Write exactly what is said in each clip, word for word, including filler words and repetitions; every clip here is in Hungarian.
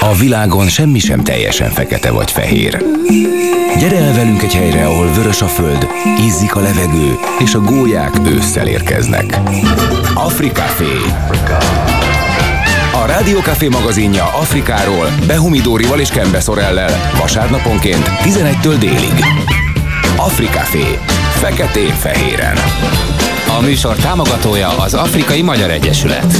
A világon semmi sem teljesen fekete vagy fehér. Gyere el velünk egy helyre, ahol vörös a föld, ízzik a levegő, és a gólyák ősszel érkeznek. Africafé. A Rádió Café magazinja Afrikáról Behumi Dórival és Kembe Szorellel vasárnaponként tizenegytől délig. Africafé. Feketén-fehéren. A műsor támogatója az Afrikai Magyar Egyesület.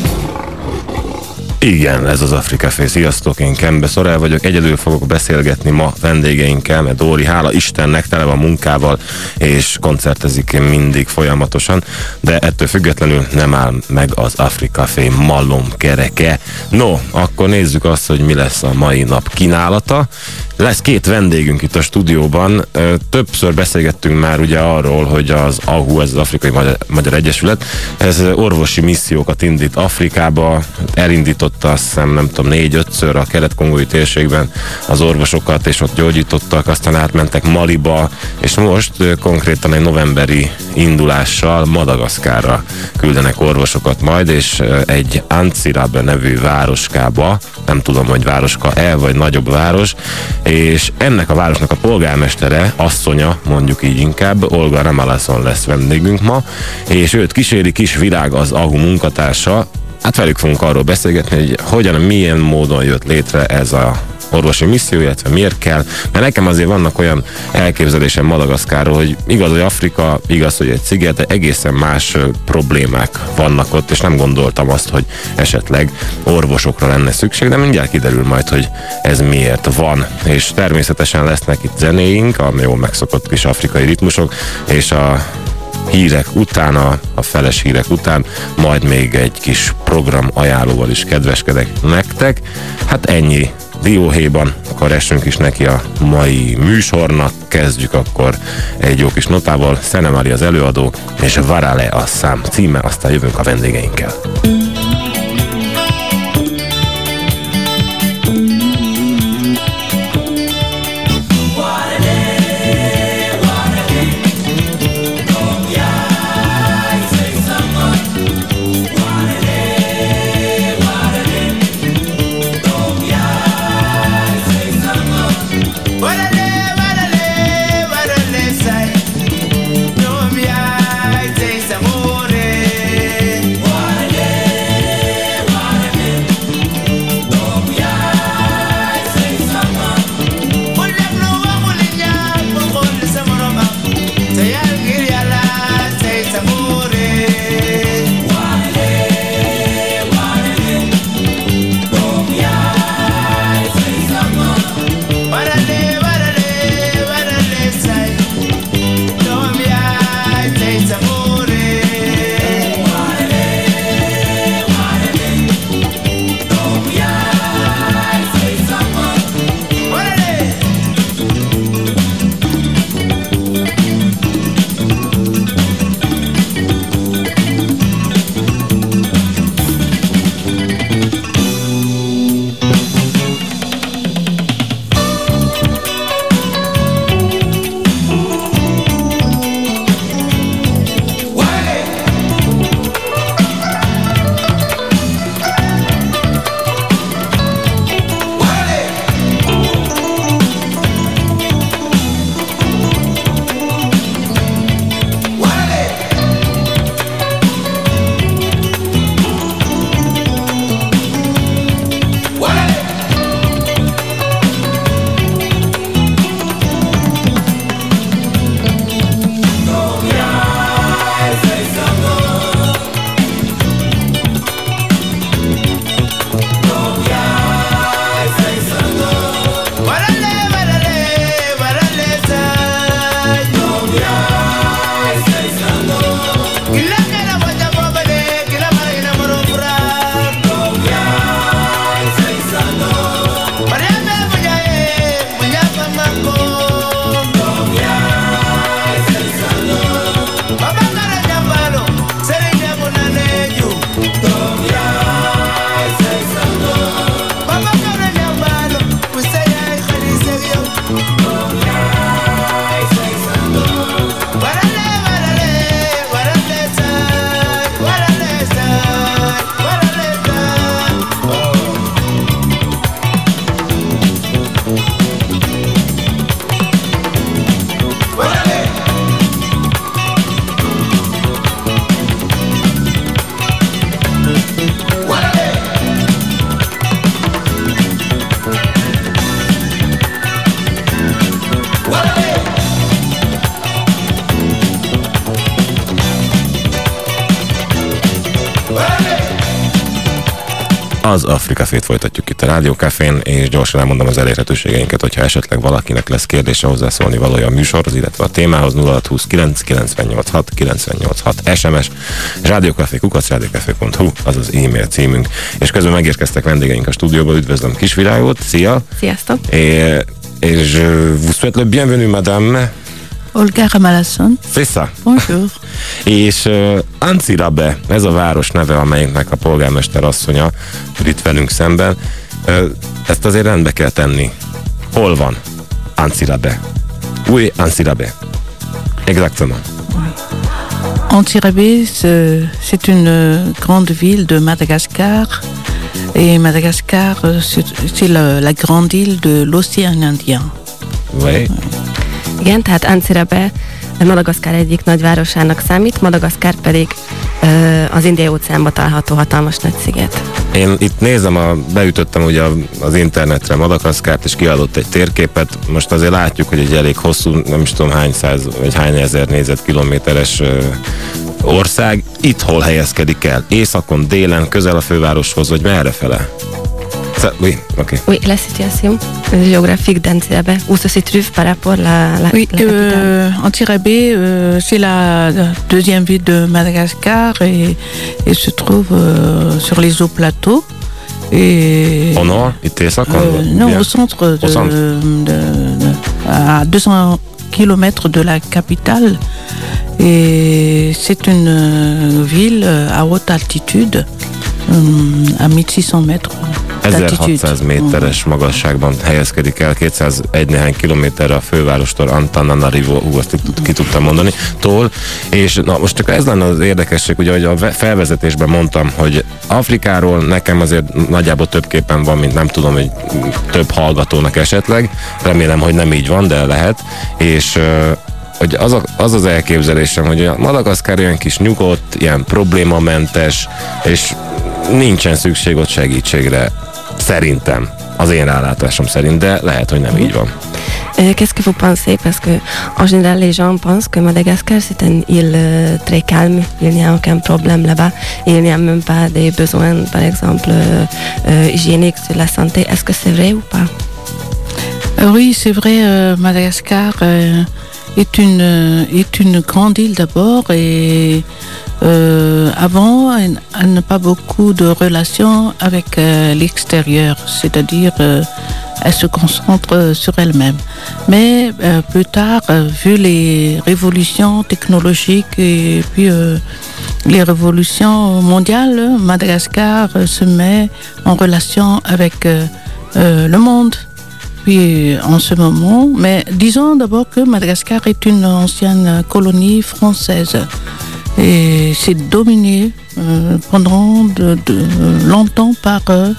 Igen, ez az Africafé. Sziasztok, én Kembe Szorell vagyok. Egyedül fogok beszélgetni ma vendégeinkkel, mert Dóri, hála Istennek, tele van munkával, és koncertezik mindig folyamatosan, de ettől függetlenül nem áll meg az Africafé malomkereke. No, akkor nézzük azt, hogy mi lesz a mai nap kínálata. Lesz két vendégünk itt a stúdióban. Többször beszélgettünk már ugye arról, hogy az á u, ez az Afrikai Magyar, Magyar Egyesület, ez orvosi missziókat indít Afrikába, elindította azt hiszem, nem tudom, négy-ötször a kelet-kongói térségben az orvosokat, és ott gyógyítottak, aztán átmentek Maliba, és most konkrétan egy novemberi indulással Madagaszkárra küldenek orvosokat majd, és egy Antsirabe nevű városkába, nem tudom, hogy városka-e, vagy nagyobb város, és ennek a városnak a polgármestere, asszonya, mondjuk így inkább, Olga Ramalason lesz vendégünk ma, és őt kíséri Kis Virág, az á u munkatársa. Hát velük fogunk arról beszélgetni, hogy hogyan, milyen módon jött létre ez a orvosi misszió, illetve miért kell, mert nekem azért vannak olyan elképzelésem Madagaszkárról, hogy igaz, hogy Afrika, igaz, hogy egy sziget, de egészen más problémák vannak ott, és nem gondoltam azt, hogy esetleg orvosokra lenne szükség, de mindjárt kiderül majd, hogy ez miért van. És természetesen lesznek itt zenéink, a jól megszokott kis afrikai ritmusok, és a hírek után, a, a feles hírek után majd még egy kis program ajánlóval is kedveskedek nektek. Hát ennyi dióhéjban, akkor essünk is neki a mai műsornak. Kezdjük akkor egy jó kis notával. Szenemari az előadó, és Varale a szám címe, aztán jövünk a vendégeinkkel. Say some more. Az Afrikafét folytatjuk itt a Rádió Cafén, és gyorsan elmondom az elérhetőségeinket, hogyha esetleg valakinek lesz kérdése, hozzászólni valója a műsorhoz, illetve a témához. Nulla hat húsz kilenc kilencvennyolc hat kilencvennyolc hat es em es, és rádiókafé kukac rádiókafé pont hu, az az e-mail címünk. És közben megérkeztek vendégeink a stúdióba, üdvözlöm Kisvirágot, szia! Sziasztok! Et, et je vous souhaite le bienvenue, madame. Olga Ramalasson. C'est ça. Bonjour. És uh, Ancirabe, ez a város neve, amelyiknek a polgármester asszonya itt velünk szemben. Uh, ezt azért rendbe kell tenni. Hol van Ancirabe? Oui, Ancirabe. Exactement. Ancirabe, c'est une grande ville de Madagascar. Et Madagascar, c'est la, la grande île de l'océan Indien. Oui. Igen, tehát Ancirabe Madagaszkár egyik nagyvárosának számít, Madagaszkár pedig ö, az Indiai-óceánba található hatalmas nagy sziget. Én itt nézem, a, beütöttem ugye az internetre Madagaszkárt, és kiadott egy térképet. Most azért látjuk, hogy egy elég hosszú, nem is tudom hány száz, vagy hány ezer négyzetkilométeres ö, ország. Itt hol helyezkedik el? Északon, délen, közel a fővároshoz, vagy merrefele? Oui, ok. Oui, la situation géographique d'Ancirabe, où se situe par rapport à la, la, oui, la capitale. Euh, Ancirabe, euh, c'est la deuxième ville de Madagascar et, et se trouve euh, sur les hauts plateaux. Et, au nord, itt északon? euh, Non, bien. au centre, de, Au centre. de, de, à deux cents kilomètres de la capitale. Et c'est une ville à haute altitude, à mille six cents mètres. ezerhatszáz méteres magasságban helyezkedik el, kétszázegy néhány kilométerre a fővárostól, Antananarivo, hú, azt ki tudtam mondani, tól, és na most csak ez lenne az érdekesség, ugye, hogy a felvezetésben mondtam, hogy Afrikáról nekem azért nagyjából több képen van, mint nem tudom, hogy több hallgatónak esetleg, remélem, hogy nem így van, de lehet, és hogy az, a, az az elképzelésem, hogy a Madagaszkár olyan kis nyugodt, ilyen problémamentes, és nincsen szükség ott segítségre. Szerintem, az én rálátásom szerint, de lehet, hogy nem így van. Qu'est-ce que vous pensez? Parce que en général, les gens pensent que Madagascar c'est une île euh, très calme, il n'y a aucun problème là-bas, il n'y a même pas des besoins, par exemple, euh, euh, hygiéniques sur la santé. Est-ce que c'est vrai ou pas? Euh, oui, c'est vrai. Euh, Madagascar euh, est une est une grande île d'abord et Euh, avant, elle, elle n'a pas beaucoup de relations avec euh, l'extérieur, c'est-à-dire euh, elle se concentre sur elle-même. Mais euh, plus tard, euh, vu les révolutions technologiques et puis euh, les révolutions mondiales, Madagascar euh, se met en relation avec euh, euh, le monde. Puis en ce moment, mais disons d'abord que Madagascar est une ancienne colonie française. Et c'est dominé euh, pendant de, de, longtemps par euh,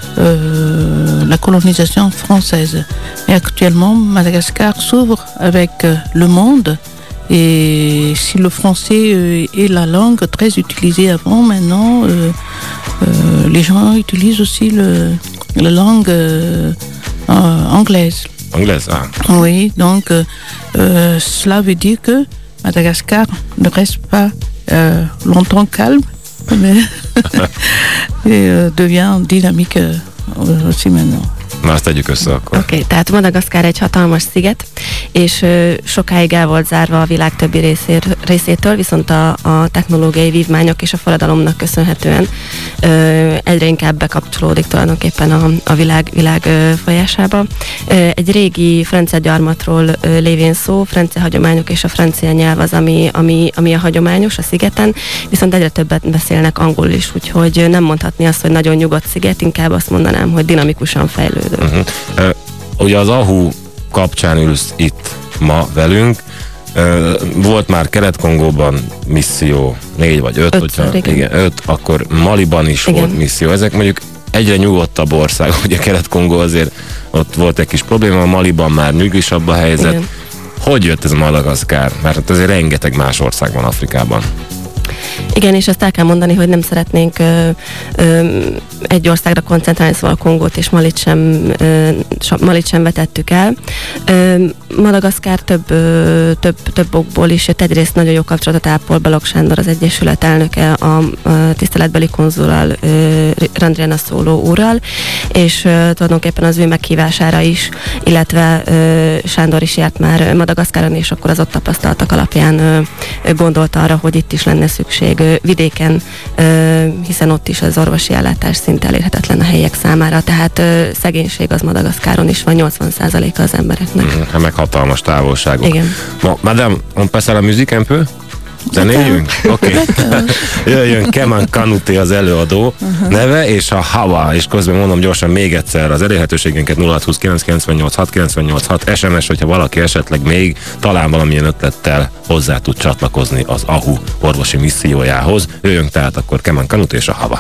euh, la colonisation française. Et actuellement, Madagascar s'ouvre avec euh, le monde. Et si le français euh, est la langue très utilisée avant, maintenant, euh, euh, les gens utilisent aussi le, la langue euh, anglaise. Anglaise, ah. Oui, donc euh, cela veut dire que Madagascar ne reste pas euh, longtemps calme, mais et, euh, devient dynamique euh, aussi maintenant. Na, azt tegyük össze akkor. Oké, okay, tehát Madagaszkár egy hatalmas sziget, és ö, sokáig el volt zárva a világ többi részér, részétől, viszont a, a technológiai vívmányok és a forradalomnak köszönhetően ö, egyre inkább bekapcsolódik tulajdonképpen a, a világ, világ ö, folyásába. Ö, egy régi francia gyarmatról ö, lévén szó, francia hagyományok és a francia nyelv az, ami, ami, ami a hagyományos a szigeten, viszont egyre többet beszélnek angolul is, úgyhogy nem mondhatni azt, hogy nagyon nyugodt sziget, inkább azt mondanám, hogy dinamikusan fejlődő. Uh-huh. Uh, ugye az Ahu kapcsán ülsz itt ma velünk. Uh, volt már Kelet-Kongóban misszió, négy vagy öt, Ötször, hogyha, igen. igen, öt, akkor Maliban is Igen. volt misszió. Ezek mondjuk egyre nyugodtabb országok, ugye Kelet-Kongó azért ott volt egy kis probléma, Maliban már nyugisabb a helyzet. Igen. Hogy jött ez Madagaszkár? Mert azért rengeteg más ország van Afrikában. Igen, és azt el kell mondani, hogy nem szeretnénk ö, ö, egy országra koncentrálni, szóval Kongót és Malit sem, Malit sem vetettük el. Madagaszkár több, több, több okból is jött. Egyrészt nagyon jó kapcsolatot ápol Balogh Sándor, az Egyesület elnöke a tiszteletbeli konzullal, Randriana Szóló úrral, és tulajdonképpen az ő meghívására is, illetve Sándor is járt már Madagaszkáron, és akkor az ott tapasztaltak alapján gondolta arra, hogy itt is lenne szükség vidéken, hiszen ott is az orvosi ellátás szinte elérhetetlen a helyiek számára, tehát szegénység az Madagaszkáron is van, nyolcvan százaléka az embereknek. Mm, meg hatalmas távolságok. Igen. Ma, madame, on passe à la musique un peu? Zenéljünk? Oké. Okay. Jöjjön Keman Kanouté az előadó uh-huh. neve, és a Hawa, és közben mondom gyorsan még egyszer az elérhetőségünket nulla hat húsz kilenc kilencvennyolc hat kilencvennyolc hat es em es, hogyha valaki esetleg még talán valamilyen ötlettel hozzá tud csatlakozni az á hú orvosi missziójához. Jöjjön tehát akkor Keman Kanouté és a Hawa.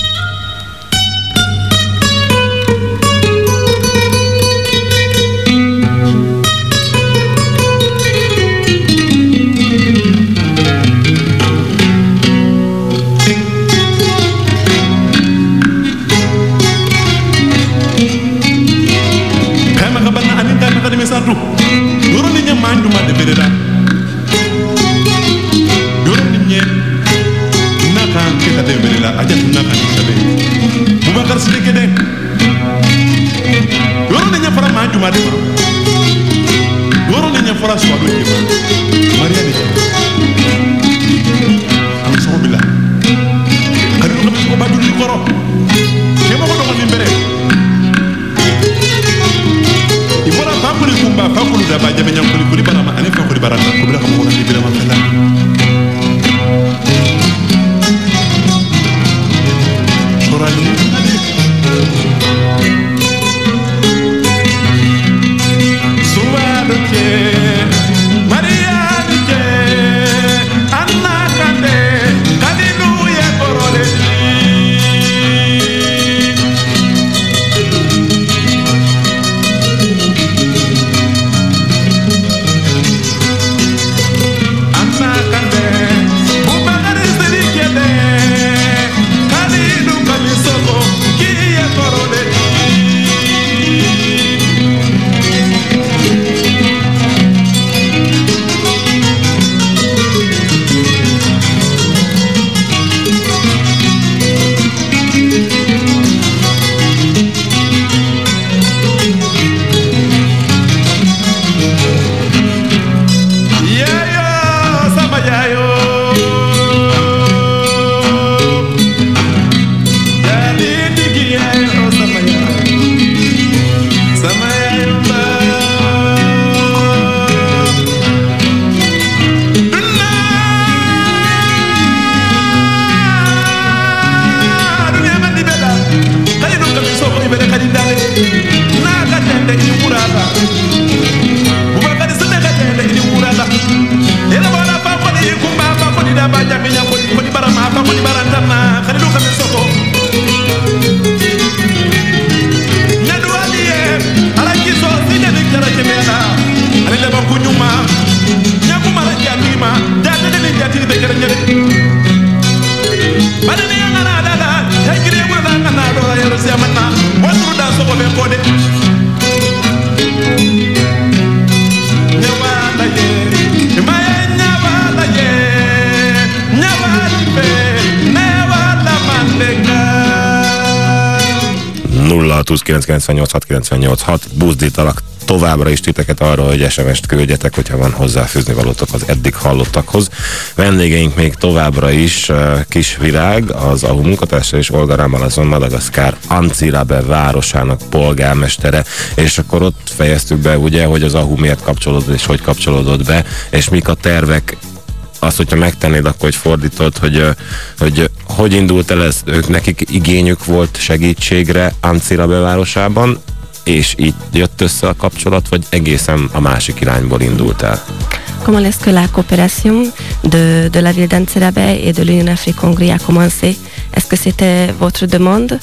nulla hat húsz kilenc kilencvennyolc hat kilencvennyolc hat buzdítalak továbbra is titeket arra, hogy es em est küldjetek, hogyha van hozzáfűzni valótok az eddig hallottakhoz. Vendégeink még továbbra is uh, Kis Virág, az á hú munkatársa, és Olga Ramalazon, Madagaszkár Antsirabe városának polgármestere, és akkor ott fejeztük be, ugye, hogy az á hú miért kapcsolódott, és hogy kapcsolódott be, és mik a tervek. Azt, hogyha megtennéd, akkor hogy fordítod, hogy, hogy hogy indult el ez, ők nekik igényük volt segítségre Antsirabe városában, és így jött össze a kapcsolat, vagy egészen a másik irányból indult el? Comment est-ce que la coopération de, de la ville d'Antsirabe et de l'Union Afrique-Hongrie a commencé? Est-ce que c'était votre demande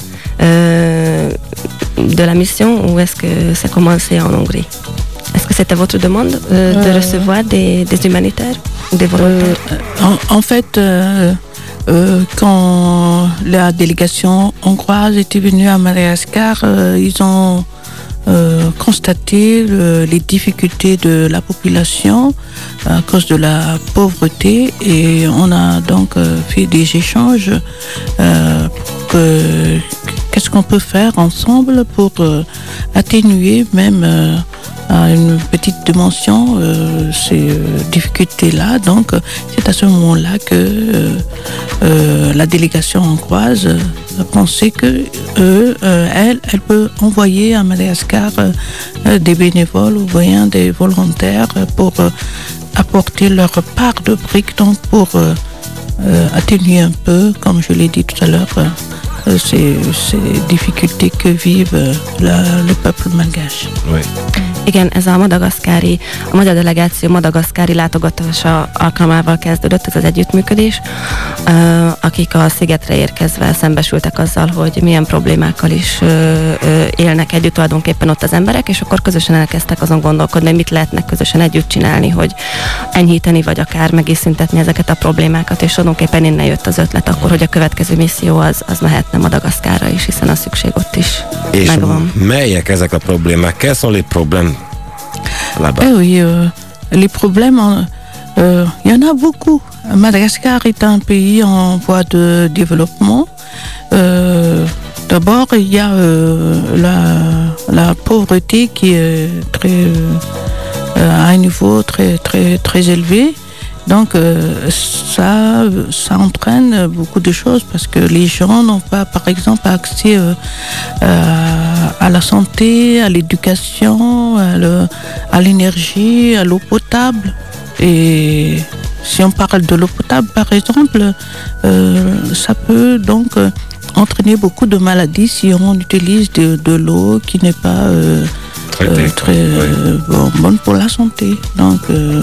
euh, de la mission ou est-ce que ça a commencé en Hongrie? Est-ce que c'était votre demande euh, de euh, recevoir des, des humanitaires ou des volontaires? euh, en, en fait, euh, euh, quand la délégation hongroise était venue à Madagascar, euh, ils ont euh, constaté le, les difficultés de la population à cause de la pauvreté, et on a donc euh, fait des échanges euh, pour que qu'est-ce qu'on peut faire ensemble pour euh, atténuer même euh, à une petite dimension euh, ces euh, difficultés-là. Donc c'est à ce moment-là que euh, euh, la délégation hongroise euh, a pensé que euh, euh, elle, elle peut envoyer à Madagascar euh, des bénévoles ou bien des volontaires pour euh, apporter leur part de briques, donc pour euh, euh, atténuer un peu, comme je l'ai dit tout à l'heure, euh, ces, ces difficultés que vivent la, le peuple malgache. Oui. Igen, ez a madagaszkári, a magyar delegáció madagaszkári látogatása alkalmával kezdődött ez az együttműködés, akik a szigetre érkezve szembesültek azzal, hogy milyen problémákkal is élnek együtt tulajdonképpen ott az emberek, és akkor közösen elkezdtek azon gondolkodni, hogy mit lehetnek közösen együtt csinálni, hogy enyhíteni, vagy akár meg is szüntetni ezeket a problémákat, és tulajdonképpen innen jött az ötlet akkor, hogy a következő misszió az, az mehetne Madagaszkárra is, hiszen a szükség ott is és megvan. melyek ezek a problémák? Quels sont les problèmes là-bas? Eh oui, euh, les problèmes, il euh, y en a beaucoup. Madagascar est un pays en voie de développement. Euh, D'abord, il y a euh, la, la pauvreté qui est très, euh, à un niveau très, très, très élevé. Donc euh, ça, ça entraîne beaucoup de choses parce que les gens n'ont pas, par exemple, accès euh, euh, à la santé, à l'éducation, à l'énergie, à l'eau potable. Et si on parle de l'eau potable, par exemple, euh, ça peut donc euh, entraîner beaucoup de maladies si on utilise de, de l'eau qui n'est pas euh, euh, très euh, bon, bonne pour la santé. Donc euh,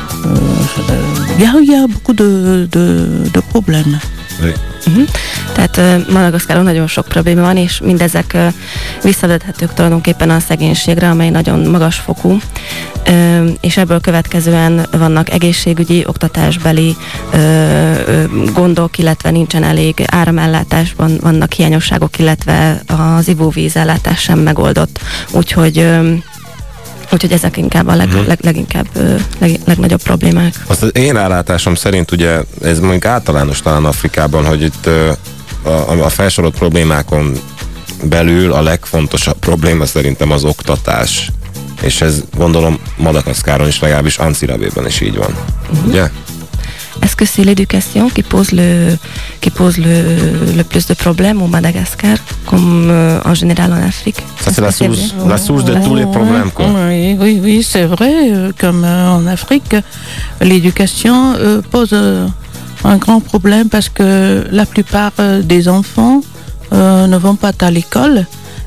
Il uh, y, y a beaucoup de, de, de problèmes. Oui. Uh-huh. Tehát uh, Madagaszkáron nagyon sok probléma van, és mindezek uh, visszavezethetők tulajdonképpen a szegénységre, amely nagyon magas fokú, uh, és ebből következően vannak egészségügyi, oktatásbeli uh, uh, gondok, illetve nincsen elég áramellátásban, vannak hiányosságok, illetve az ivóvízellátás sem megoldott. Úgyhogy uh, Úgyhogy ezek inkább a leg, uh-huh. leg, leginkább leg, legnagyobb problémák. Azt az én rálátásom szerint ugye ez mondjuk általános talán Afrikában, hogy itt a, a felsorolt problémákon belül a legfontosabb probléma szerintem az oktatás. És ez gondolom Madagaszkáron is, legalábbis Antsirabében is így van. Uh-huh. Ugye? Est-ce que c'est l'éducation qui pose le qui pose le, le plus de problèmes au Madagascar, comme euh, en général en Afrique? Ça c'est la source, la source de tous les problèmes, quoi. Oui, oui, oui, c'est vrai. Comme euh, en Afrique, l'éducation euh, pose euh, un grand problème parce que la plupart euh, des enfants euh, ne vont pas à l'école,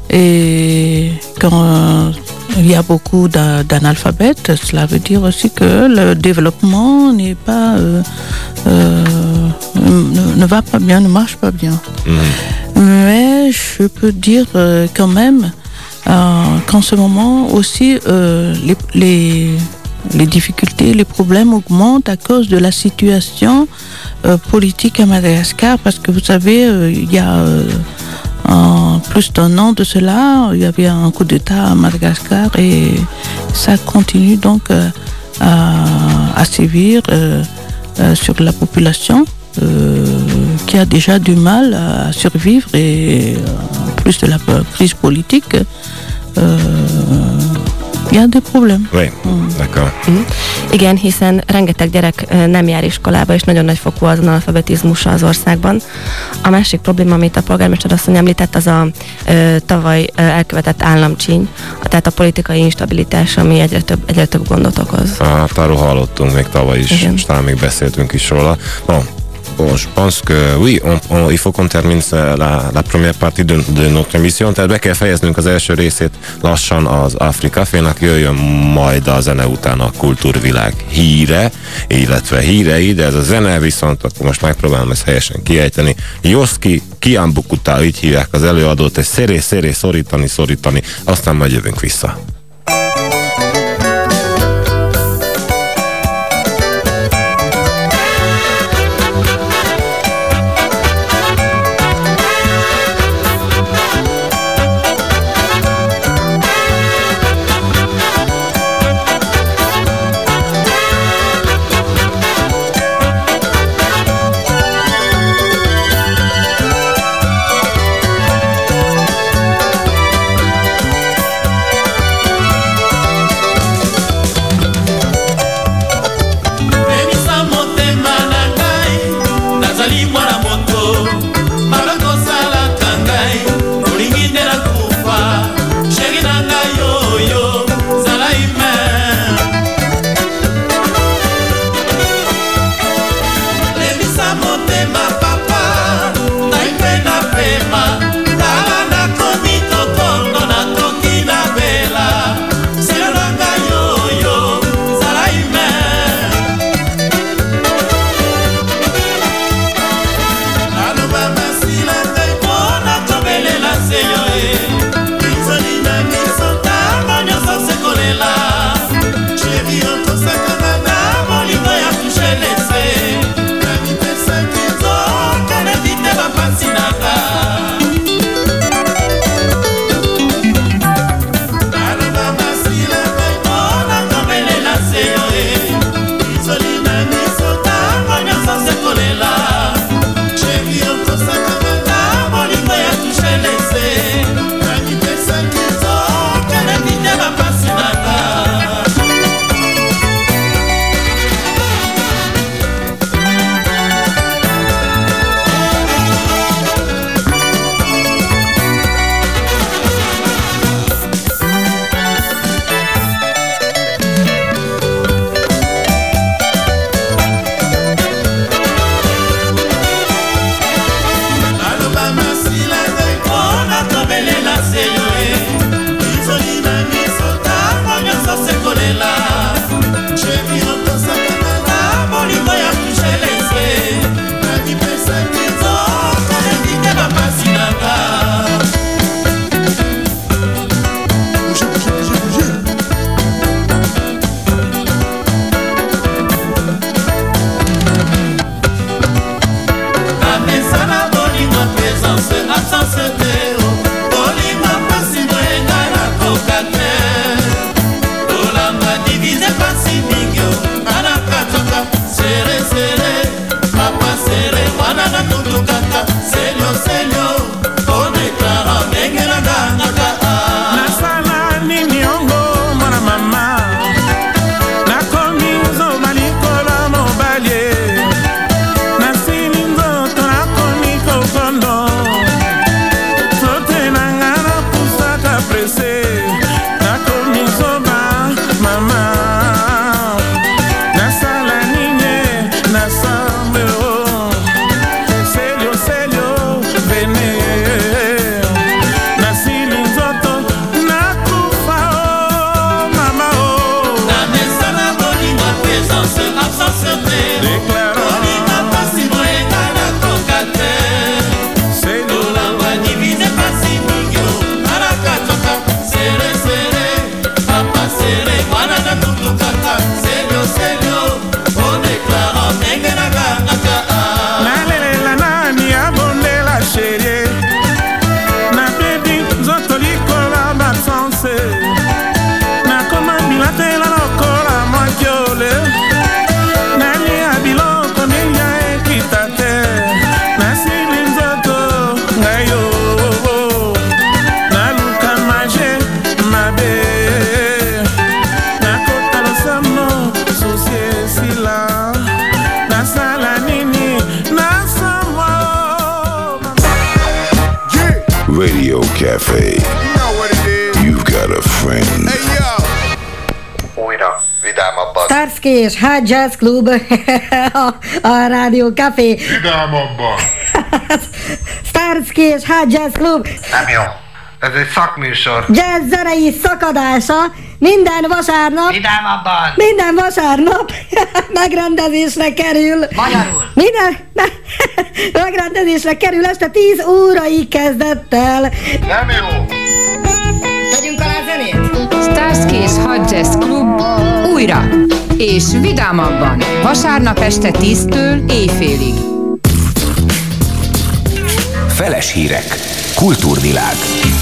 et quand euh, il y a beaucoup d'analphabètes, cela veut dire aussi que le développement n'est pas, euh, euh, ne, ne va pas bien, ne marche pas bien. Mmh. Mais je peux dire euh, quand même euh, qu'en ce moment aussi euh, les, les, les difficultés, les problèmes augmentent à cause de la situation euh, politique à Madagascar, parce que vous savez, euh, il y a euh, en plus d'un an de cela, il y avait un coup d'État à Madagascar, et ça continue donc euh, à, à sévir euh, euh, sur la population euh, qui a déjà du mal à survivre, et en plus de la crise politique, euh, il y a des problèmes. Oui, mm. d'accord. Mm. Igen, hiszen rengeteg gyerek nem jár iskolába, és nagyon nagy fokú az analfabetizmus az országban. A másik probléma, amit a polgármester asszony említett, az a ö, tavaly ö, elkövetett államcsíny, tehát a politikai instabilitás, ami egyre több, egyre több gondot okoz. Hát arról hallottunk még tavaly is, igen. És talán még beszéltünk is róla. Bon. Bon, je pense que oui, on, on, il faut qu'on termine la, la première partie de, de notre émission, tehát be kell fejeznünk az első részét lassan az Afrika Cafénak, jöjjön majd a zene után a kultúrvilág híre, illetve hírei, de ez a zene viszont, akkor most megpróbálom ezt helyesen kiejteni, Joszki Kiambukuta, így hívják az előadót, és szeré-szeré szorítani, szorítani, aztán majd jövünk vissza. Starsky és Hot Jazz Club a, a Rádió Café. Vidámabban. Starsky és Hot Jazz Club. Nem jó. Ez egy szakműsor. Jazz zenei szakadása minden vasárnap. Vidámabban. Minden vasárnap megrendezésre kerül. Magyarul. Minden me, megrendezésre kerül este tíz óraig kezdettel. Nem jó. Tegyünk alá zenét. Starsky és Hot Jazz Club újra és vidámabban vasárnap este tíztől éjfélig. Feles hírek. Kultúrvilág.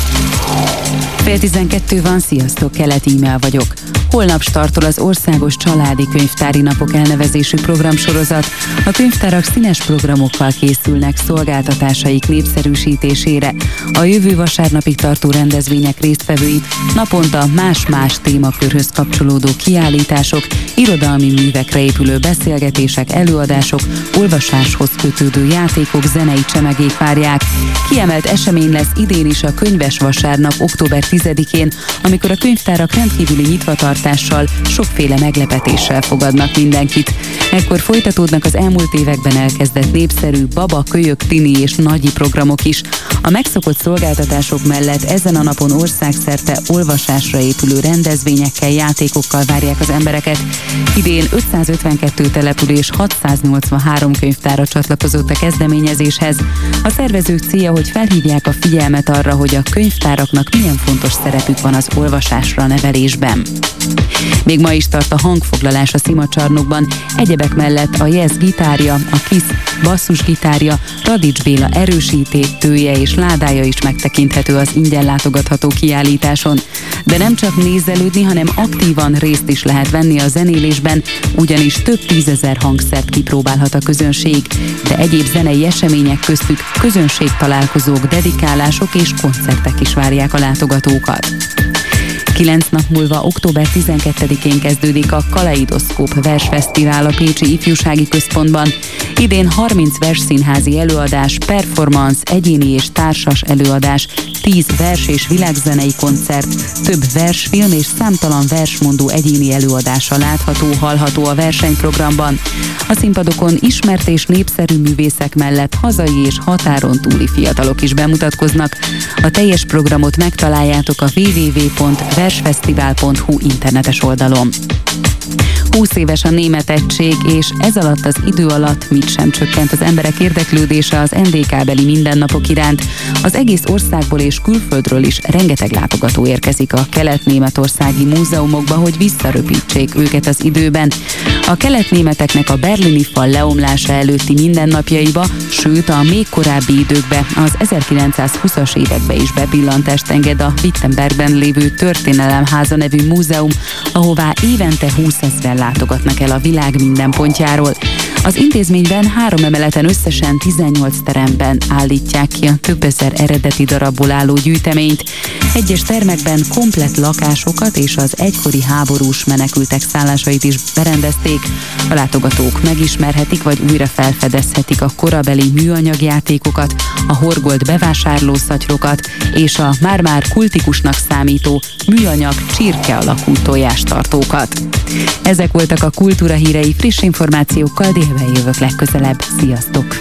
Fél tizenkettő van, sziasztok, Kelet e-mail vagyok. Holnap startol az Országos Családi Könyvtári Napok elnevezésű programsorozat. A könyvtárak színes programokkal készülnek szolgáltatásaik népszerűsítésére. A jövő vasárnapig tartó rendezvények résztvevőit naponta más-más témakörhöz kapcsolódó kiállítások, irodalmi művekre épülő beszélgetések, előadások, olvasáshoz kötődő játékok, zenei csemegék várják. Kiemelt esemény lesz idén is a Könyves Vasárnap október tizedikén, amikor a könyvtárak rendkívüli nyitvatartással, sokféle meglepetéssel fogadnak mindenkit. Ekkor folytatódnak az elmúlt években elkezdett népszerű baba, kölyök, tini és nagyi programok is. A megszokott szolgáltatások mellett ezen a napon országszerte olvasásra épülő rendezvényekkel, játékokkal várják az embereket. Idén ötszázötvenkettő település hatszáznyolcvanhárom könyvtára csatlakozott a kezdeményezéshez. A szervezők célja, hogy felhívják a figyelmet arra, hogy a könyvtáraknak milyen fontos szerepük van az olvasásra nevelésben. Még ma is tart a hangfoglalás a Szimacsarnokban, egyebek mellett a Yes gitárja, a Kiss basszusgitárja, Radics Béla erősítője és ládája is megtekinthető az ingyen látogatható kiállításon. De nem csak nézelődni, hanem aktívan részt is lehet venni a zenélésben, ugyanis több tízezer hangszert kipróbálhat a közönség, de egyéb zenei események köztük közönségtalálkozók, dedikálások és koncertek is várják a látogatókat. Kilenc nap múlva, október tizenkettedikén kezdődik a Kaleidoszkóp versfesztivál a Pécsi Ifjúsági Központban. Idén harminc versszínházi előadás, performance, egyéni és társas előadás, tíz vers- és világzenei koncert, több versfilm és számtalan versmondó egyéni előadása látható, hallható a versenyprogramban. A színpadokon ismert és népszerű művészek mellett hazai és határon túli fiatalok is bemutatkoznak. A teljes programot megtaláljátok a double-u double-u double-u pont versfesztivál pont hu internetes oldalon. húsz éves a német egység, és ez alatt az idő alatt mit sem csökkent az emberek érdeklődése az en dé ká-beli mindennapok iránt. Az egész országból és külföldről is rengeteg látogató érkezik a kelet-németországi múzeumokba, hogy visszaröpítsék őket az időben. A kelet-németeknek a berlini fal leomlása előtti mindennapjaiba, sőt a még korábbi időkbe, az ezerkilencszázhúszas évekbe is bepillantást enged a Wittenbergben lévő Történelemháza nevű múzeum, ahová évente húszezren látogatnak el a világ minden pontjáról. Az intézményben három emeleten összesen tizennyolc teremben állítják ki a több ezer eredeti darabból álló gyűjteményt. Egyes termekben komplett lakásokat és az egykori háborús menekültek szállásait is berendezték. A látogatók megismerhetik vagy újra felfedezhetik a korabeli műanyagjátékokat, a horgolt bevásárlószatyrokat és a már-már kultikusnak számító műanyag csirke alakú tojástartókat. Ezek voltak a kultúra hírei, friss információkkal délben jövök legközelebb. Sziasztok!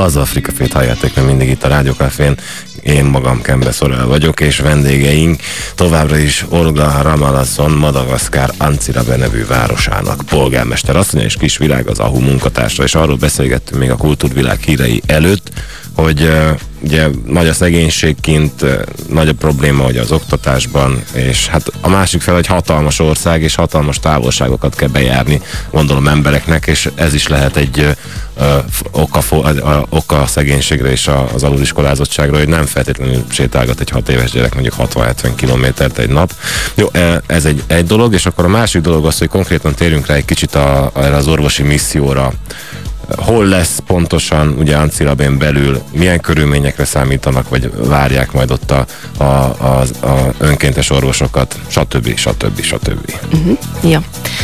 Az Afrika Fét halljátok meg mindig itt a Rádió Cafén. Én magam Kembe Szorel vagyok, és vendégeink továbbra is Olga Ramalazon, Madagaszkár Ancirabe nevű városának polgármester asszonya és Kisvirág, az á há u munkatársa, és arról beszélgettünk még a kultúrvilág hírei előtt, hogy uh, ugye nagy a szegénység kint, uh, nagy a probléma hogy az oktatásban, és hát a másik fel, hogy hatalmas ország, és hatalmas távolságokat kell bejárni, gondolom embereknek, és ez is lehet egy uh, uh, oka, uh, oka a szegénységre és a, az alul-iskolázottságra, hogy nem feltétlenül sétálgat egy hat éves gyerek mondjuk hatvan-hetven kilométert egy nap. Jó, ez egy, egy dolog, és akkor a másik dolog az, hogy konkrétan térjünk rá egy kicsit a, erre az orvosi misszióra. Hol lesz pontosan, ugye Ancirabén belül, milyen körülményekre számítanak, vagy várják majd ott a, a, a, a önkéntes orvosokat, stb. stb. stb. Uh-huh. Ja.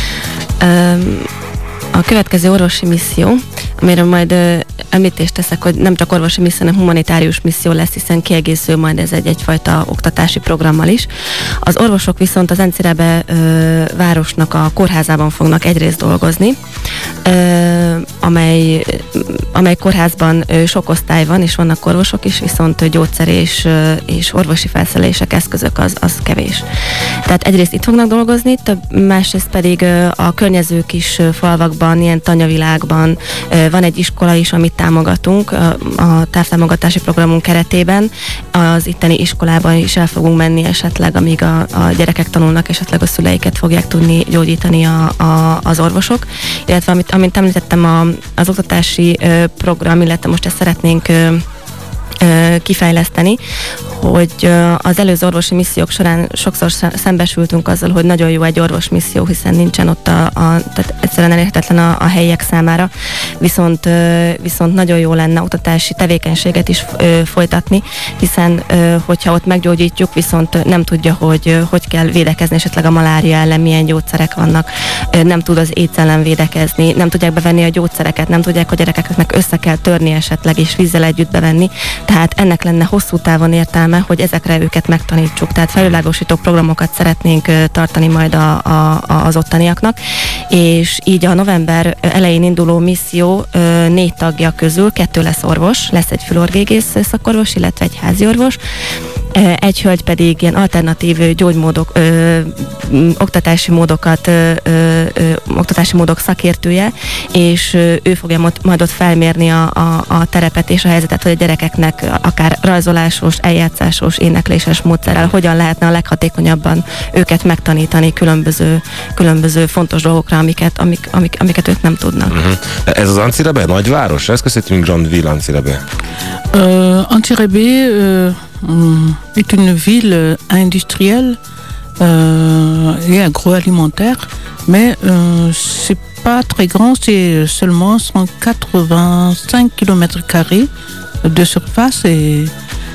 Um, a következő orvosi misszió, amiről majd uh, említést teszek, hogy nem csak orvosi misszió, hanem humanitárius misszió lesz, hiszen kiegészül majd ez egy egyfajta oktatási programmal is. Az orvosok viszont az Ancirabe uh, városnak a kórházában fognak egyrészt dolgozni, uh, amely, amely kórházban uh, sok osztály van, és vannak orvosok is, viszont uh, gyógyszer és, uh, és orvosi felszerelések, eszközök az, az kevés. Tehát egyrészt itt fognak dolgozni, több, másrészt pedig uh, a környező kis uh, falvakban, ilyen tanyavilágban uh, van egy iskola is, amit támogatunk a, a távtámogatási programunk keretében. Az itteni iskolában is el fogunk menni esetleg, amíg a, a gyerekek tanulnak, esetleg a szüleiket fogják tudni gyógyítani a, a, az orvosok. Illetve, amit, amint említettem, a, az oktatási ö, program, illetve most ezt szeretnénk ö, kifejleszteni, hogy az előző orvosi missziók során sokszor szembesültünk azzal, hogy nagyon jó egy orvos misszió, hiszen nincsen ott a, a tehát egyszerűen elérhetetlen a, a helyiek számára, viszont, viszont nagyon jó lenne oktatási tevékenységet is folytatni, hiszen hogyha ott meggyógyítjuk, viszont nem tudja, hogy hogy kell védekezni esetleg a malária ellen, milyen gyógyszerek vannak, nem tud az AIDS ellen védekezni, nem tudják bevenni a gyógyszereket, nem tudják a gyerekeknek össze kell törni esetleg, és vízzel együtt bevenni. Tehát ennek lenne hosszú távon értelme, hogy ezekre őket megtanítsuk. Tehát felvilágosító programokat szeretnénk tartani majd a, a, az ottaniaknak, és így a november elején induló misszió négy tagja közül kettő lesz orvos, lesz egy fülorgégész szakorvos, illetve egy házi orvos, egy hölgy pedig ilyen alternatív gyógymódok, ö, ö, oktatási módokat, ö, ö, ö, oktatási módok szakértője, és ö, ő fogja majd ott felmérni a, a, a terepet és a helyzetet, hogy a gyerekeknek akár rajzolásos, eljátszásos, énekléses módszerrel hogyan lehetne a leghatékonyabban őket megtanítani különböző, különböző fontos dolgokra, amiket, amik, amik, amiket ők nem tudnak. Uh-huh. Ez az Ancirabe nagyváros? Ez köszönhetünk Grandville Ancirabe? Uh, Ancirabe uh... est une ville industrielle euh, et agroalimentaire, mais euh, c'est pas très grand, c'est seulement cent quatre-vingt-cinq kilomètres carrés de surface et,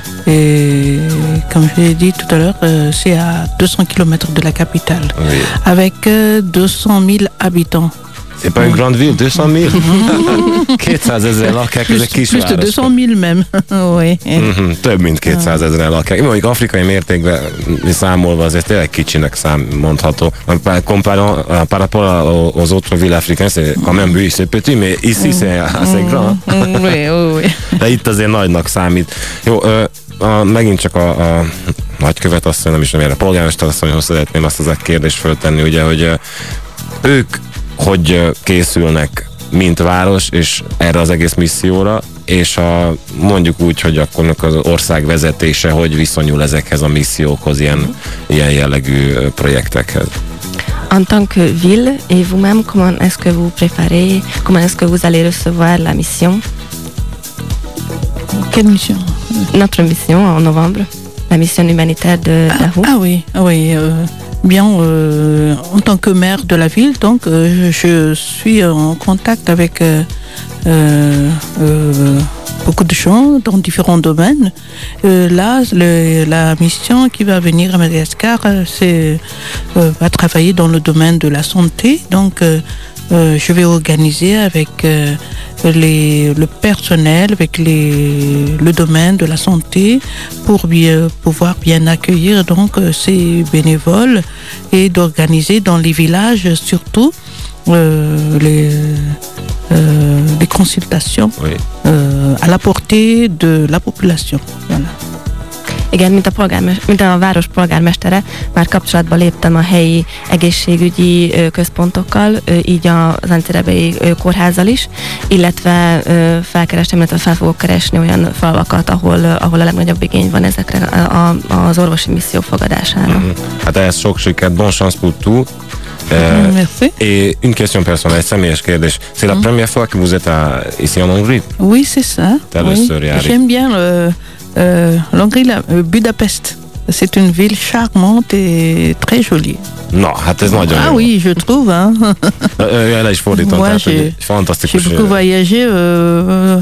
et comme je l'ai dit tout à l'heure, euh, c'est à deux cents kilomètres de la capitale, oui. Avec euh, deux cent mille habitants. C'est pas une grande ville, deux cent mille? kétszázezer lakják, ezek kisvárosok. Plus de deux cent mille même. Oui. Mm-hmm, több mint kétszázezeren lakják. Mondjuk afrikai mértékben számolva azért tényleg kicsinek szám mondható. Comparant par rapport aux autres villes africaines, c'est quand même oui, c'est petit, mais ici c'est assez grand. Oui, oui. De itt azért nagynak számít. Jó, a, megint csak a, a nagykövet asszony, nem is nem erre, a polgármester asszonyhoz szeretném azt az kérdést föltenni, ugye, hogy ők hogy készülnek, mint város, és erre az egész misszióra, és a, mondjuk úgy, hogy akkor az ország vezetése hogy viszonyul ezekhez a missziókhoz, ilyen, ilyen jellegű projektekhez. En tant que ville, et vous-même, comment est-ce que vous préparez, comment est-ce que vous allez recevoir la mission? Quelle mission? Notre mission en novembre, la mission humanitaire de ah, d'A H U. Ah oui, ah oui. Euh... Bien, euh, en tant que maire de la ville, donc euh, je suis en contact avec euh, euh, euh, beaucoup de gens dans différents domaines. Euh, là, le, la mission qui va venir à Madagascar, c'est euh, va travailler dans le domaine de la santé. Donc, euh, euh, je vais organiser avec euh, les, le personnel, avec les, le domaine de la santé pour bien, pouvoir bien accueillir donc ces bénévoles et d'organiser dans les villages surtout euh, les, euh, des consultations oui. euh, à la portée de la population. Voilà. Igen, mint a, polgármes- mint a város polgármestere, már kapcsolatba léptem a helyi egészségügyi ö, központokkal, ö, így az Ancirebei ö, kórházzal is, illetve ö, felkerestem, illetve fel fogok keresni olyan falvakat, ahol, ö, ahol a legnagyobb igény van ezekre a, a, az orvosi misszió fogadására. Mm-hmm. Hát ehhez sok sikert, bon chance pour tout. Euh, Merci. Et une question personnelle, személyes kérdés. C'est la mm. première fois que vous êtes à, ici en Hongrie? Oui, c'est ça. Oui. J'aime bien le, euh, l'Hongrie, la, euh, Budapest. C'est une ville charmante et très jolie. Na, hát ez nagyon Ah jó. oui, je trouve. Hein. El is fordítom, Moi, tehát j'ai, egy fantasztikus... j'ai beaucoup voyagé euh,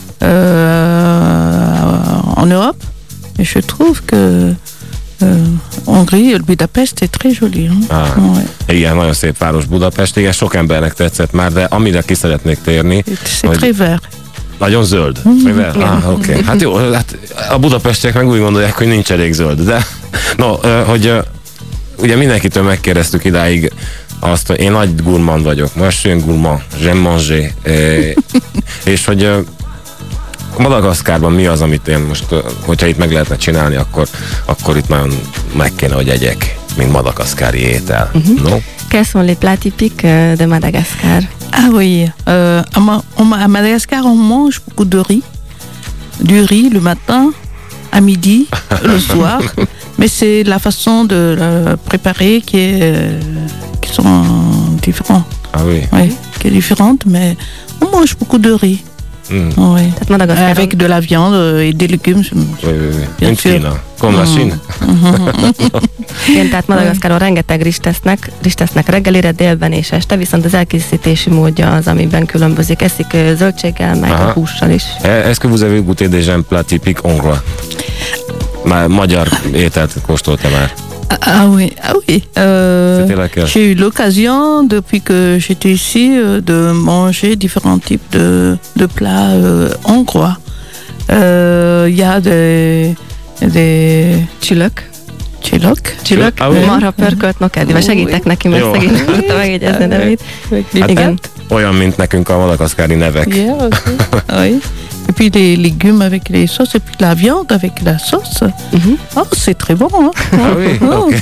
euh, en Europe et je trouve que Euh, Hongrie, Budapest, c'est très joli. Hein? Ah, ouais. Igen, nagyon szép város Budapest, igen, sok embernek tetszett már, de amire ki szeretnék térni... C'est très vert. Nagyon zöld? Mm-hmm. Ah, oké. Okay. Hát jó, hát a budapestiek meg úgy gondolják, hogy nincs elég zöld, de no, hogy ugye mindenkitől megkérdeztük idáig azt, hogy én nagy gourmand vagyok, moi je suis un gourmand, j'aime manger, és hogy Madagaszkárban mi az, amit én most, hogyha itt meg lehetne csinálni, akkor, akkor itt nagyon meg kéne, hogy egyek, mint madagaszkári étel. Uh-huh. No? Quels sont les plats typiques de Madagascar? Ah oui, euh, à Madagascar, on mange beaucoup de riz. Du riz le matin, à midi, le soir. Mais c'est la façon de le préparer qui est, qui sont différentes. Ah oui? Oui, qui est différente, mais on mange beaucoup de riz. Mm. Oui. Avec de la viande et des légumes. Oui, oui, oui. Bien sûr. Kína. Comme la Chine. Igen, tehát Madagaszkáron rengeteg rizst tesznek, rizst tesznek reggelire, délben és este, viszont az elkészítési módja az, amiben különbözik. Eszik zöldséggel, meg a hússal is. Est-ce que vous avez goûté déjà un plat typique hongrois? Már magyar ételt kóstolta már? Ah oui, ah oui. Euh, j'ai eu l'occasion, depuis que j'étais ici, euh, de manger différents types de, de plats euh, hongrois. Il euh, y a des... des... Csülök. Csülök. Csülök. Marha pörkölt nokádival. Segítek neki, mert szegény tudta megjegyezni a nevét. Igen. Olyan, mint nekünk a madagaszkári nevek. Yeah, okay. Oui. Et puis les légumes avec les sauces, et puis la viande avec la sauce. Mm-hmm. Oh, c'est très bon, hein? Ah oui, oh. Okay.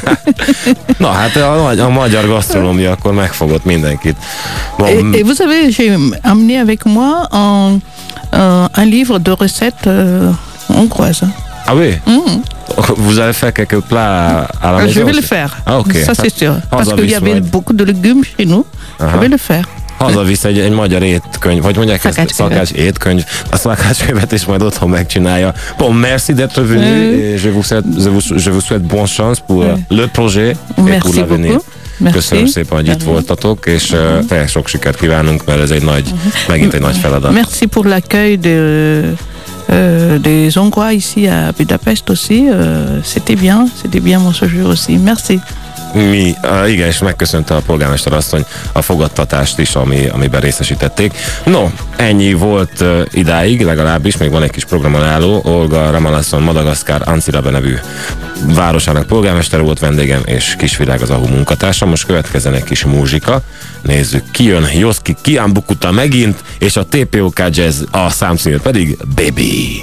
Na hát a, a magyar gasztronómia akkor megfogott mindenkit. Bon. Et, et vous savez, j'ai amené avec moi un, un, un livre de recettes euh, hongroises. Ah oui? Mm. Vous avez fait quelques plats à la maison? Je vais le faire. Ah, okay. Ça, c'est sûr. Parce qu'il y avait majd. beaucoup de légumes chez nous. Uh-huh. Je vais le faire. Hazavisz egy, egy magyar étkönyv, vagy mondják ezt? Szakács étkönyv. A szakácskönyvet is majd otthon megcsinálja. Bon, merci d'être venu, mm. et je vous souhaite, je vous, je vous souhaite bonne chance pour mm. le projet merci et pour l'avenir. Merci. Köszönöm szépen, hogy itt voltatok, és uh, te sok sikert kívánunk, mert ez egy nagy, uh-huh. megint egy nagy feladat. Merci pour l'accueil de, euh, des Hongrois ici à Budapest aussi. Euh, c'était bien, c'était bien mon séjour aussi. Merci. Mi, uh, igen, és megköszönte a polgármester asszony a fogadtatást is, ami, amiben részesítették. No, ennyi volt uh, idáig, legalábbis, még van egy kis programon álló. Olga Ramalasson, Madagaszkár Ancirabe nevű városának polgármestere volt vendégem, és Kisvirág az á há u munkatársa. Most következzen egy kis muzsika. Nézzük, ki jön, Joszki Kiambukuta megint, és a té pé o ká Jazz, a számszínét pedig Baby.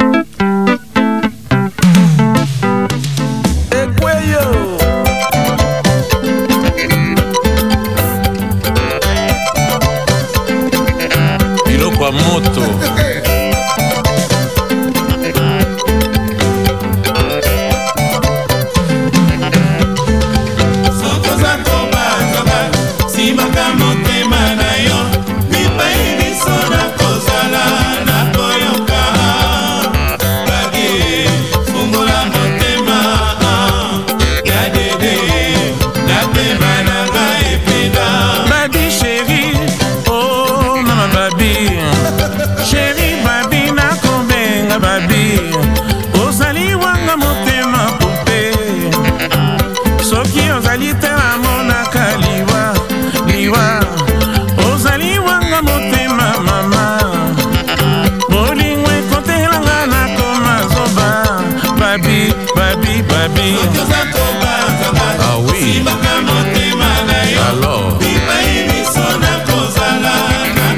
Moto. Ah oui. Alors.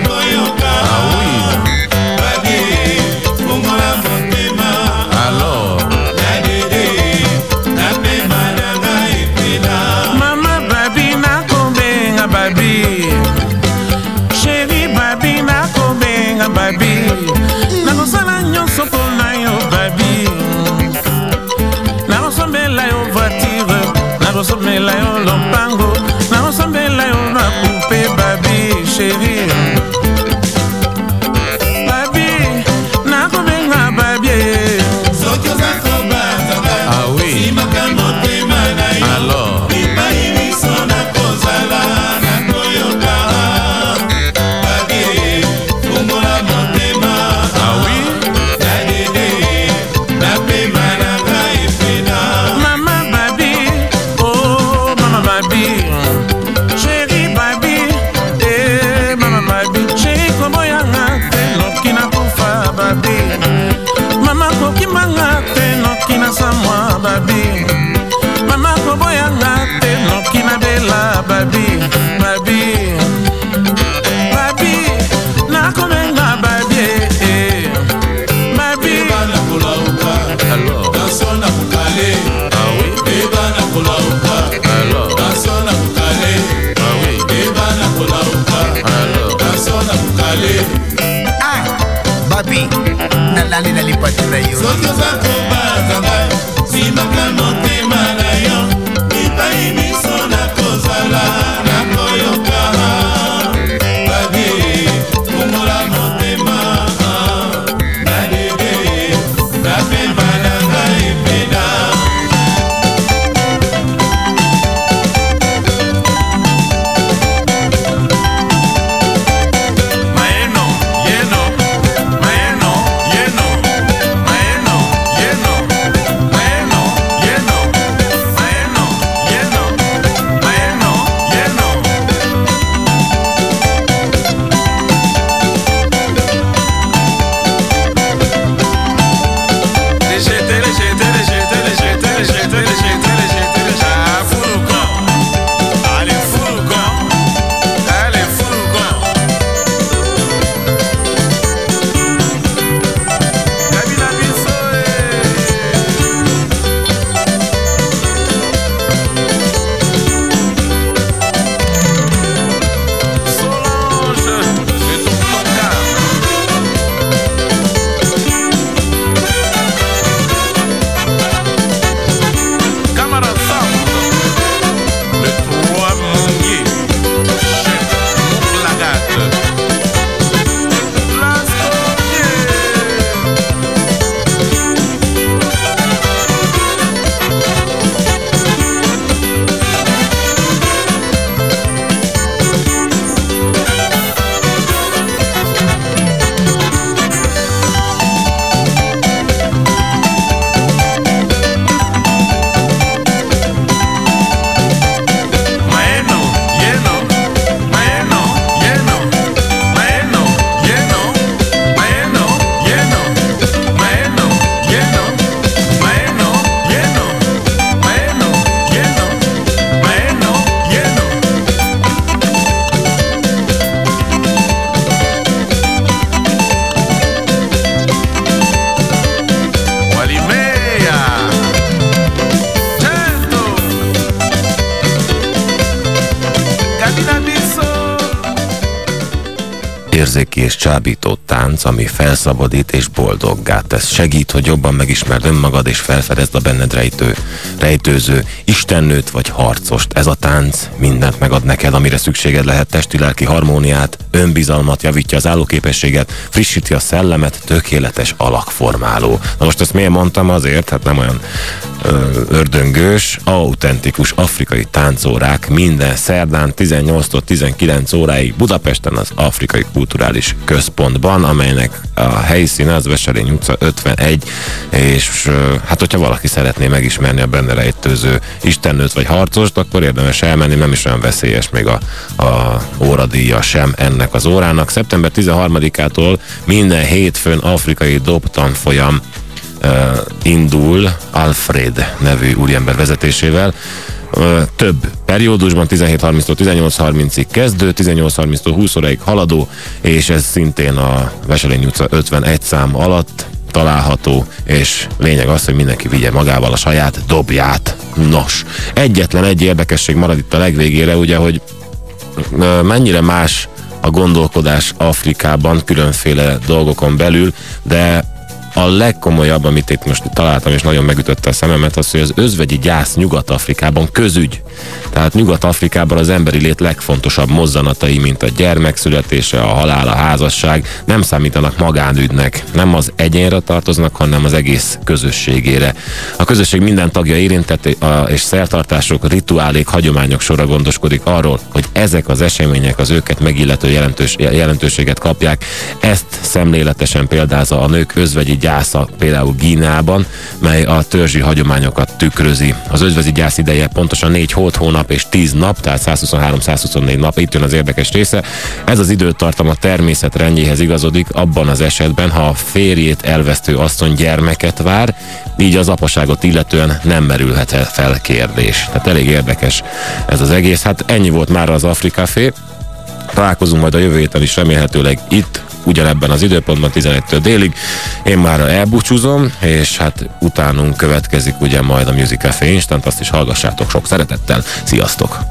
érzéki és csábító tánc, ami felszabadít és boldoggá tesz. Segít, hogy jobban megismerd önmagad és felfedezd a benned rejtő, rejtőző istennőt vagy harcost. Ez a tánc mindent megad neked, amire szükséged lehet: testi-lelki harmóniát, önbizalmat, javítja az állóképességet, frissíti a szellemet, tökéletes alakformáló. Na most ezt miért mondtam? Azért, hát nem olyan ö, ördöngős, autentikus afrikai táncórák minden szerdán tizennyolctól tizenkilenc óráig Budapesten az Afrikai Kulturális Központban, amelynek a helyszíne az Wesselény utca ötvenegy, és hát hogyha valaki szeretné megismerni a benne rejtőző istennőt vagy harcost, akkor érdemes elmenni, nem is olyan veszélyes még a, a óradíja sem ennek az órának. szeptember tizenharmadikától minden hétfőn afrikai dobtanfolyam uh, indul Alfred nevű úriember vezetésével. Uh, több periódusban, tizenhét harminctól tizennyolc harmincig kezdő, tizennyolc harminctól húsz óráig haladó, és ez szintén a Wesselény utca ötvenegy szám alatt található, és lényeg az, hogy mindenki vigye magával a saját dobját. Nos, egyetlen egy érdekesség marad itt a legvégére, ugye, hogy uh, mennyire más a gondolkodás Afrikában különféle dolgokon belül, de a legkomolyabb, amit itt most találtam, és nagyon megütötte a szememet, az, hogy az özvegyi gyász Nyugat-Afrikában közügy. Tehát Nyugat-Afrikában az emberi lét legfontosabb mozzanatai, mint a gyermek születése, a halál, a házasság, nem számítanak magánügynek. Nem az egyénre tartoznak, hanem az egész közösségére. A közösség minden tagja érintett, és szertartások, rituálék, hagyományok sora gondoskodik arról, hogy ezek az események az őket megillető jelentős, jelentőséget kapják. Ezt szemléletesen példázza a nők özvegyi gyásza például Gíneában, mely a törzsi hagyományokat tükrözi. Az özvegyi gyász ideje pontosan négy holt hónap és tíz nap, tehát százhuszonhárom százhuszonnégy nap. Itt jön az érdekes része. Ez az időtartam a természet rendjéhez igazodik abban az esetben, ha a férjét elvesztő asszony gyermeket vár, így az apaságot illetően nem merülhet fel kérdés. Tehát elég érdekes ez az egész. Hát ennyi volt már az Afrikafé. Találkozunk majd a jövő héten is remélhetőleg itt, ugyanebben az időpontban tizenegytől délig. Én már elbúcsúzom, és hát utánunk következik ugye majd a Music Café Instant, azt is hallgassátok sok szeretettel. Sziasztok!